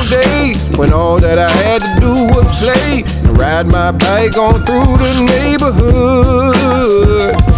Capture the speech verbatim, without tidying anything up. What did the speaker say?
those days when all that I had to do was play and ride my bike on through the neighborhood.